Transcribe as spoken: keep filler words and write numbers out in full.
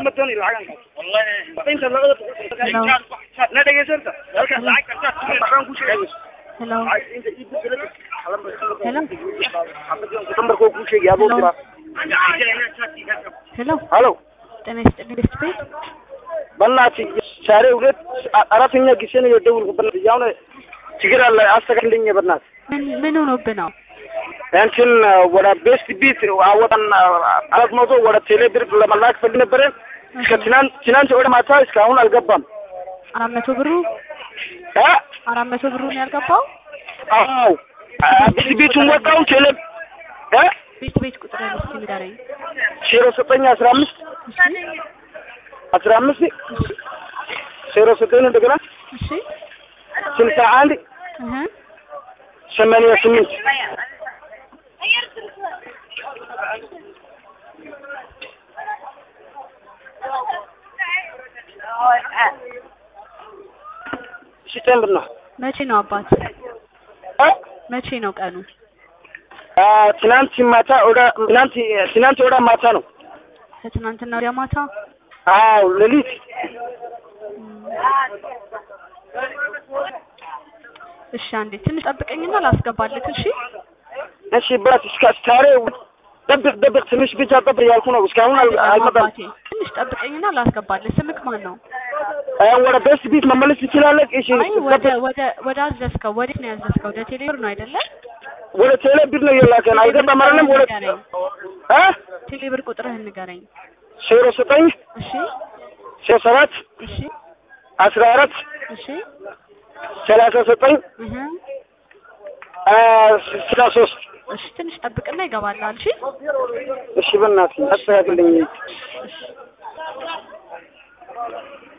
مدوني العقل والله انت لقد لا دقيقه سرت العقل كل شيء hello انت جيب بلد hello تمر كل شيء يا ابو hello الو تنست نست بناتي شاري ولد አራተኛ ጊዜ ነው የደውልኩት በእናትህ ያው ችግር አለ አስተካክልኝ በእናትህ ምን ምን ሆኖብህ ነው እንትን ወደ ቤስት ቢት አወጣን አራት መቶ ወደ ቴሌብር ለመላክ ፈልግ ነበር ከትናንት ትናንት ወደ ማታ እስካሁን አልገባም አራት መቶ ብሩ እ አራት መቶ ብሩ ነው ያልገባው አዎ ቤስት ቢቱን ወጣው ቴሌ እ ቤት ቤት ቁጥር እስኪ ንገረኝ ዜሮ ዘጠኝ አስራ አምስት አስራ አምስት ዜሮ ዘጠኝ እንደገና እሺ ስልሳ አንድ እህ ሰማንያ ስምንት ሲተምበር ነው መቼ ነው አባት እ መቼ ነው ቀኑ አ ትናንት ማታ ወደ ትናንት ትናንት ወደ ማታ ነው ከትናንትና ወዲያ ማታ አዎ ሌሊት እሺ አንዴ ትንሽ ጠብቀኝና ላስገባልህ እሺ እሺ ባት እስከ ስታሬ ደብቅ ደብቅ ትንሽ ብቻ ጠብቅ ያልኩ ነው እስካሁን አልመጣም ትንሽ ጠብቀኝና ላስገባልህ ስምክ ማን ነው አይ ወደ ቤስት ቢት መመለስ ትችላለህ እሺ ወደ ወደ ወደ አዘዝከው ወዴት ነው ያዘዝከው ወደ ቴሌብር ነው አይደለ ወደ ቴሌብር ነው የላከን አይገባም አይደለም ወደ እ ቴሌብር ቁጥርህን ንገረኝ ዜሮ ዘጠኝ እሺ ዜሮ ሰባት እሺ አስራ አራት እሺ ሰላሳ ዘጠኝ እህ አ ስልሳ ሶስት እሺ ትንሽ ጠብቅና ይገባልሃል እሺ እሺ በእናትህ አስተካክልኝ እሺ